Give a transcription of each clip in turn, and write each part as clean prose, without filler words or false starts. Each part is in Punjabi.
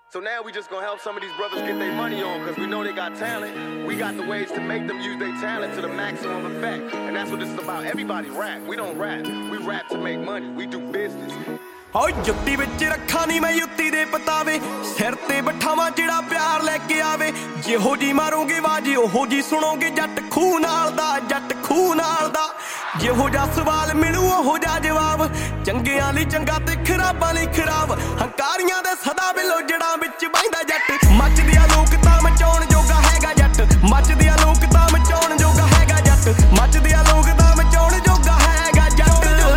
So now we just gonna help some of these brothers get their money on, because we know they got talent. We got the ways to make them use their talent to the maximum effect. And that's what this is about. Everybody rap. We don't rap. We rap to make money. We do business. ਓ ਜੁੱਤੀ ਵਿੱਚ ਰੱਖਾਂ ਨੀ ਮੈਂ ਜੁੱਤੀ ਦੇ ਪਤਾਵੇ ਸਿਰ ਤੇ ਬਿਠਾਵਾਂ ਜਿਹੜਾ ਪਿਆਰ ਲੈ ਕੇ ਆਵੇ ਜਿਹੋ ਜੀ ਮਾਰੋਗੇ ਬਾਜੀ ਉਹੋ ਜੀ ਸੁਣੋਗੇ ਜੱਟ ਖੂਹ ਨਾਲ ਦਾ ਜੱਟ ਖੂਹ ਨਾਲ ਦਾ ਜਿਹੋ ਜਿਹਾ ਸਵਾਲ ਮਿਲੂ ਉਹੋ ਜਿਹਾ ਜਵਾਬ ਚੰਗਿਆਂ ਲਈ ਚੰਗਾ ਤੇ ਖਰਾਬਾਂ ਲਈ ਖਰਾਬ ਹੰਕਾਰੀਆਂ ਦੇ ਸਦਾ ਵਿਲੋਜੜਾਂ ਵਿੱਚ ਬਹਿੰਦਾ ਜੱਟ ਮੱਚਦੀਆਂ ਲੋਕ ਤਾਂ ਮਚਾਉਣ ਜੋਗਾ ਹੈਗਾ ਜੱਟ ਮੱਚਦੀਆਂ ਲੋਕ ਤਾਂ ਮਚਾਉਣ ਜੋਗਾ ਹੈਗਾ ਜੱਟ ਮੱਚਦੀਆਂ ਲੋਕ ਤਾਂ ਮਚਾਉਣ ਜੋਗਾ ਹੈਗਾ ਜੱਟ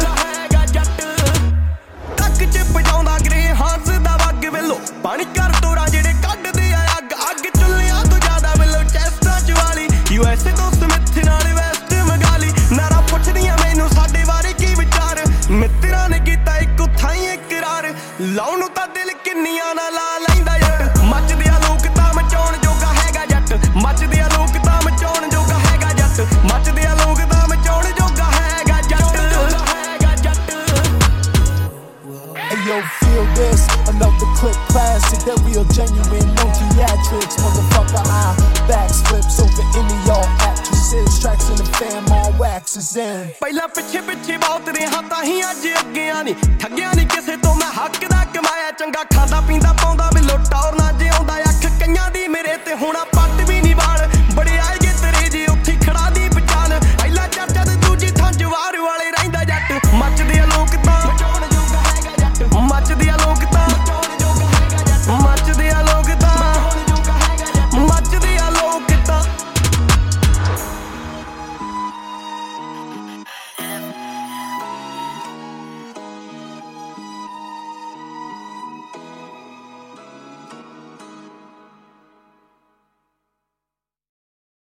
ਪਾਣੀ ਕਰ ਤੋੜਾ ਜਿਹੜੇ ਕੱਢਦੇ ਆ ਅੱਗ ਅੱਗ ਚੁੱਲਿਆਂ ਤੋਂ ਜ਼ਿਆਦਾ ਵੱਲੋਂ ਚੈਸਟਾਂ ਚ ਵਾਲੀ USA ਤੋਂ ਸਮਿਥ ਨਾਲ ਵੈਸਟ ਮੰਗਾਲੀ ਨਾਰਾ ਪੁੱਛਦੀਆਂ ਮੈਨੂੰ ਸਾਡੇ ਬਾਰੇ ਕੀ ਵਿਚਾਰ ਮਿੱਤਰਾਂ ਨੇ ਕੀਤਾ ਇੱਕੋ ਥਾਈਂ ਇਕਰਾਰ ਲਾਉਣ ਨੂੰ ਤਾਂ ਦਿਲ ਕਿੰਨੀਆਂ ਨਾ ਲਾ ਲੈਂਦਾ ਜੱਟ ਮੱਚਦੀਆਂ ਲੋਕ ਤਾਂ ਮਚਾਉਣ ਜੋਗਾ ਹੈਗਾ ਜੱਟ ਮੱਚਦੀਆਂ ਲੋਕ ਤਾਂ ਮਚਾਉਣ ਜੋਗਾ ਹੈਗਾ ਜੱਟ ਮੱਚਦੀਆਂ ਲੋਕ ਤਾਂ ਮਚਾਉਣ ਜੋਗਾ ਹੈਗਾ ਜੱਟ Yo, feel this, another clip classic, that real genuine, no theatrics, motherfucker, I backflips over any y'all actresses, tracks in the fam, all wax is in. ਪਹਿਲਾਂ ਪਿੱਛੇ ਪਿੱਛੇ ਬਹੁਤ ਰਿਹਾ ਤਾਂ ਹੀ ਅੱਜ ਅੱਗੇ ਆ ਨੀ ਠੱਗਿਆ ਨੀ ਕਿਸੇ ਤੋਂ ਮੈਂ ਹੱਕ ਦਾ ਕਮਾਇਆ ਚੰਗਾ ਖਾਂਦਾ ਪੀਂਦਾ